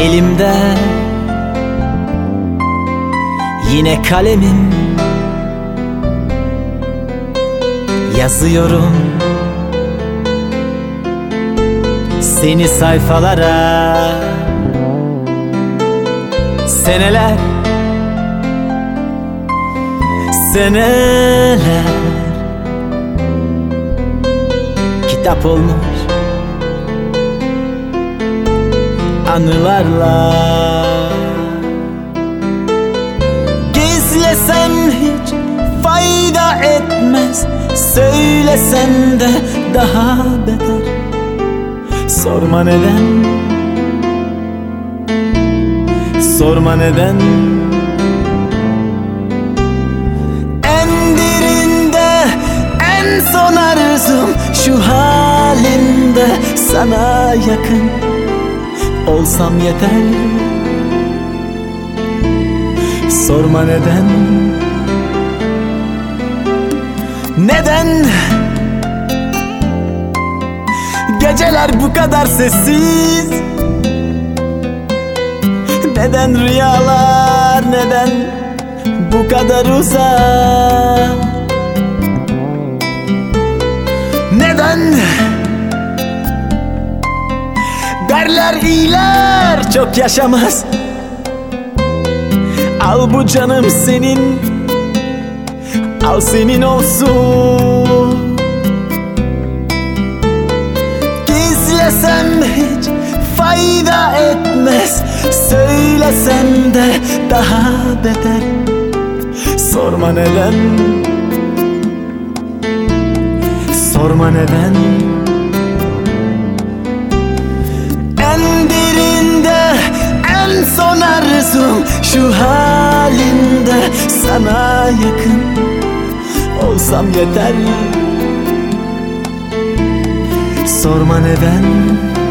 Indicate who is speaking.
Speaker 1: Elimde yine kalemim, yazıyorum seni sayfalara. Seneler, seneler kitap olmuş anılarla. Gizlesem hiç fayda etmez, söylesem de daha beter. Sorma neden, sorma neden. En derinde, en son arzum şu halimde sana yakın olsam yeter. Sorma neden, neden geceler bu kadar sessiz? Neden rüyalar, neden bu kadar uzak? Neden derler iyiler çok yaşamaz? Al bu canım senin, al senin olsun. Gizlesem hiç fayda etmez, söylesem de daha beter. Sorma neden, sorma neden. En derinde, en son arzum şu halimde sana yakın olsam yeter. Sorma neden.